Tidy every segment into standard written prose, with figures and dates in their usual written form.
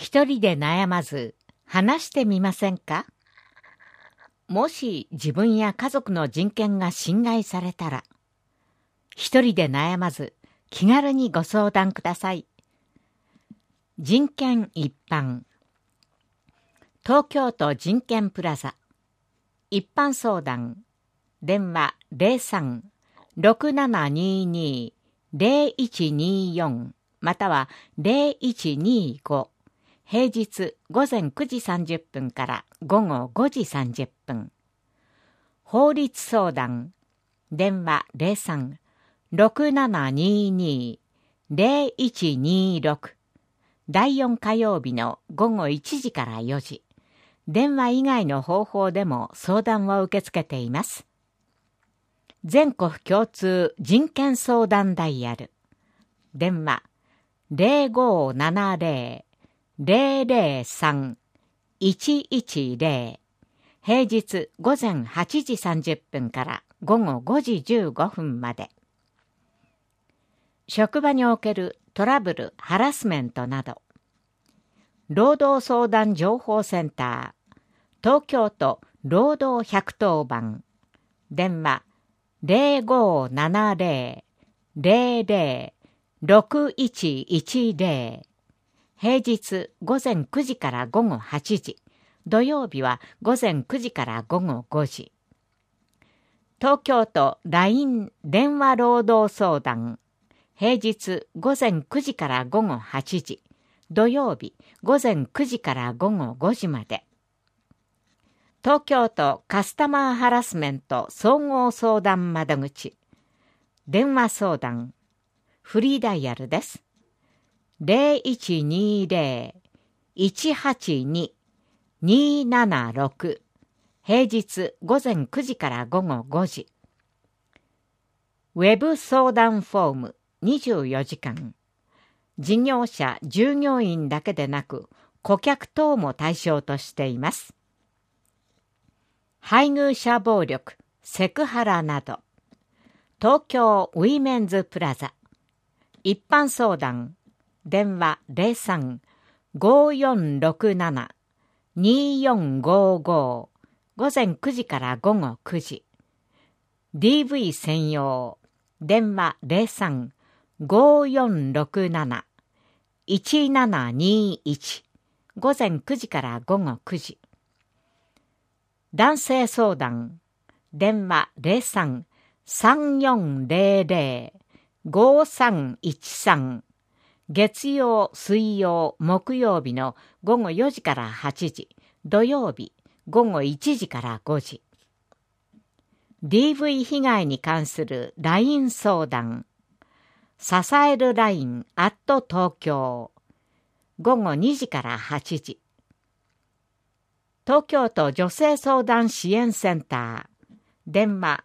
一人で悩まず話してみませんか？もし自分や家族の人権が侵害されたら、一人で悩まず気軽にご相談ください。人権一般、東京都人権プラザ、一般相談、電話03-6722-0124または0125、平日午前9時30分から午後5時30分。法律相談、電話03-6722-0126、第4火曜日の午後1時から4時。電話以外の方法でも相談を受け付けています。全国共通人権相談ダイヤル。電話0570-003-110。平日午前8時30分から午後5時15分まで。職場におけるトラブル・ハラスメントなど。労働相談情報センター、東京都労働110番。電話0570-006110。平日午前9時から午後8時。土曜日は午前9時から午後5時。東京都 LINE 電話労働相談。平日午前9時から午後8時。土曜日午前9時から午後5時まで。東京都カスタマーハラスメント総合相談窓口。電話相談。フリーダイヤルです。0120-182-276。平日午前9時から午後5時。ウェブ相談フォーム24時間。事業者、従業員だけでなく、顧客等も対象としています。配偶者暴力、セクハラなど。東京ウィメンズプラザ。一般相談。電話03-5467-2455。午前9時から午後9時。DV 専用。電話03-5467-1721。午前9時から午後9時。男性相談。電話03-3400-5313。月曜、水曜、木曜日の午後4時から8時。土曜日午後1時から5時。DV 被害に関する LINE 相談。支える LINE@ 東京。午後2時から8時。東京都女性相談支援センター。電話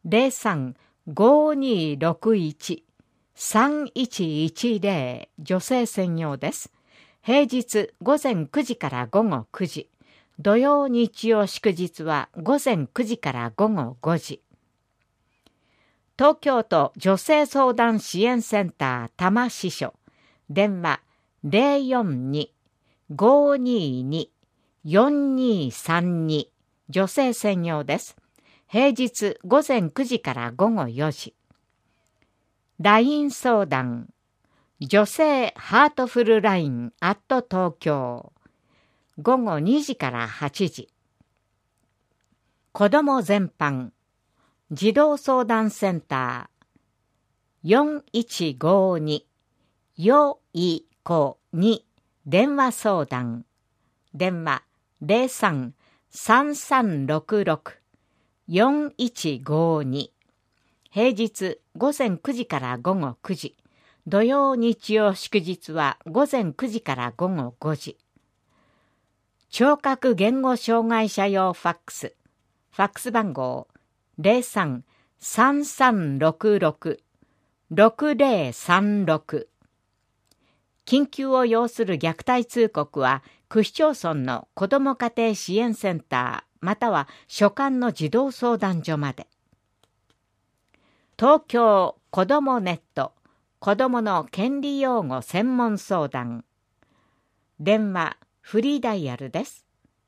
03-5261-3110。女性専用です。平日午前9時から午後9時。土曜日曜祝日は午前9時から午後5時。東京都女性相談支援センター多摩支所。電話042-522-4232。女性専用です。平日午前9時から午後4時。LINE 相談。女性ハートフル LINE@ 東京。午後2時から8時。子ども全般。児童相談センター。4152。よいこに。電話相談。電話03-3366-4152。平日午前9時から午後9時。土曜日曜祝日は午前9時から午後5時。聴覚言語障害者用ファックス。ファックス番号03-3366-6036。緊急を要する虐待通告は、区市町村の子ども家庭支援センターまたは所管の児童相談所まで。東京子どもネット子どもの権利擁護専門相談。 電話フリーダイヤルです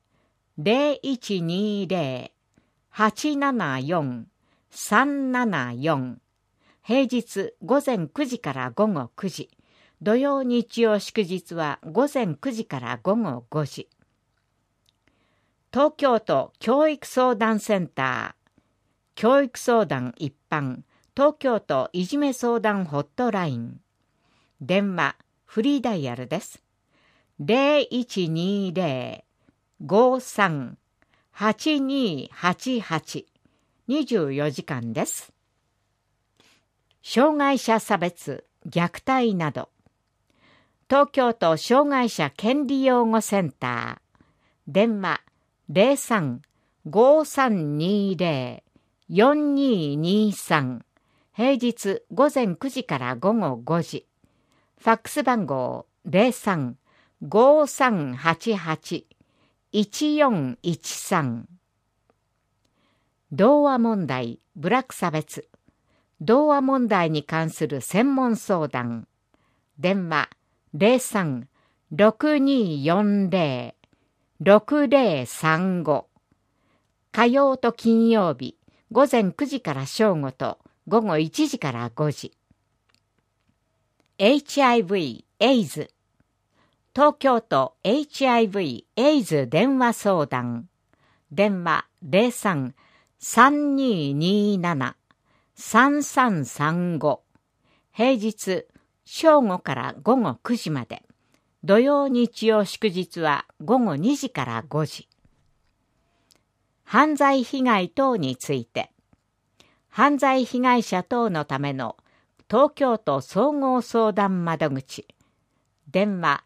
。0120-874-374、平日午前9時から午後9時、土曜日曜祝日は午前9時から午後5時。東京都教育相談センター、教育相談一般、東京都いじめ相談ホットライン。電話フリーダイヤルです。0120-53-8288、24時間です。障害者差別、虐待など。東京都障害者権利擁護センター。電話03-5320-4223、平日午前9時から午後5時。ファックス番号03-5388-1413。同和問題、部落差別。同和問題に関する専門相談。電話03-6240-6035。火曜と金曜日、午前9時から正午と午後1時から5時。HIV、エイズ。東京都 HIV、エイズ電話相談。電話03-3227-3335。平日正午から午後9時まで。土曜日曜祝日は午後2時から5時。犯罪被害等について。犯罪被害者等のための東京都総合相談窓口。電話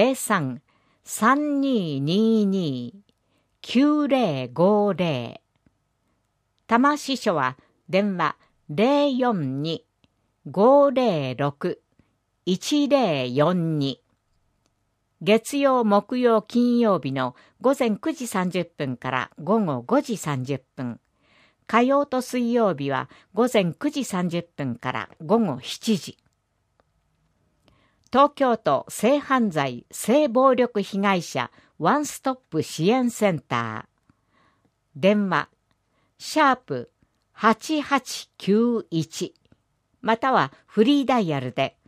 03-3222-9050。多摩支所は電話042-506-1042。月曜、木曜、金曜日の午前9時30分から午後5時30分。火曜と水曜日は午前9時30分から午後7時。東京都性犯罪・性暴力被害者ワンストップ支援センター。電話#8891、またはフリーダイヤルで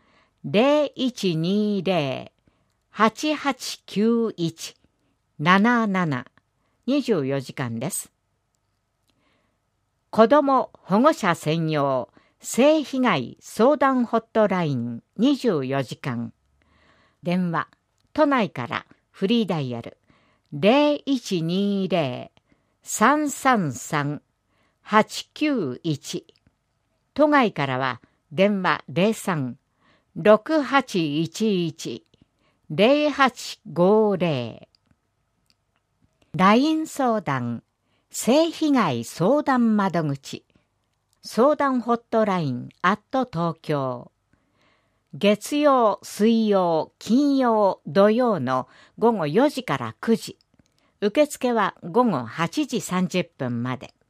0120-8891-77、24時間です。子ども保護者専用性被害相談ホットライン24時間。電話都内からフリーダイヤル0120-333-891。都外からは電話03-6811-0850。LINE 相談性被害相談窓口相談ホットライン東京。月曜、水曜、金曜、土曜の午後4時から9時。受付は午後8時30分まで。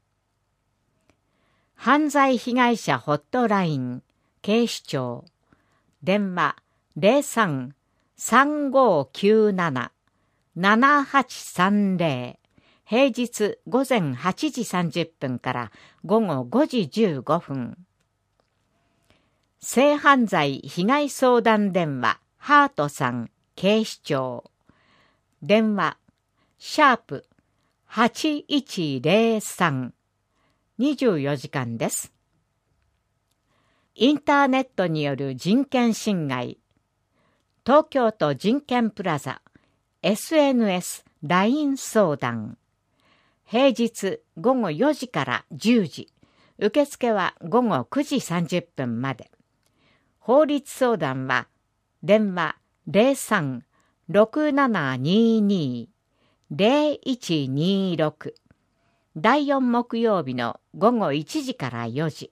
犯罪被害者ホットライン警視庁。電話03-3597-7830。平日午前8時30分から午後5時15分。性犯罪被害相談電話ハートさん警視庁。電話#8103、24時間です。インターネットによる人権侵害。東京都人権プラザ SNS LINE 相談。平日午後4時から10時。受付は午後9時30分まで。法律相談は電話03-6722-0126。第4木曜日の午後1時から4時。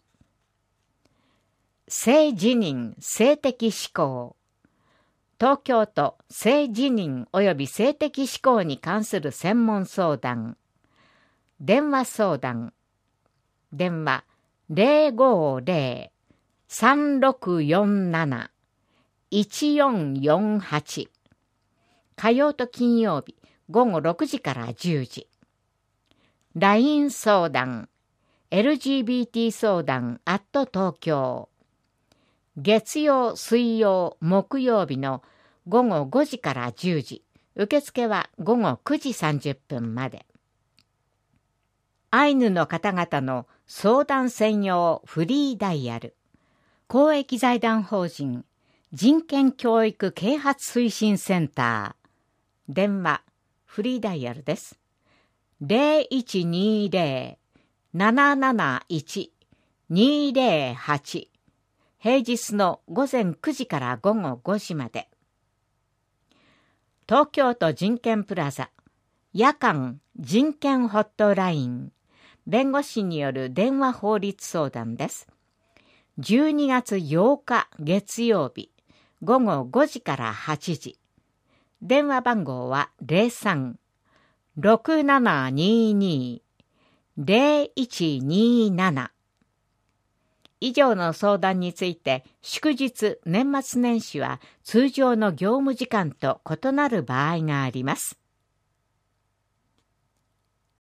性自認・性的指向。東京都性自認及び性的指向に関する専門相談。電話相談。電話050-3647-1448。 火曜と金曜日午後6時から10時。LINE 相談、LGBT 相談東京。月曜、水曜、木曜日の午後5時から10時。受付は午後9時30分まで。アイヌの方々の相談専用フリーダイヤル。公益財団法人人権教育啓発推進センター。電話、フリーダイヤルです。0120-771-208。平日の午前9時から午後5時まで。東京都人権プラザ夜間人権ホットライン、弁護士による電話法律相談です。12月8日月曜日午後5時から8時。電話番号は 03-6722-0127。以上の相談について、祝日、年末年始は通常の業務時間と異なる場合があります。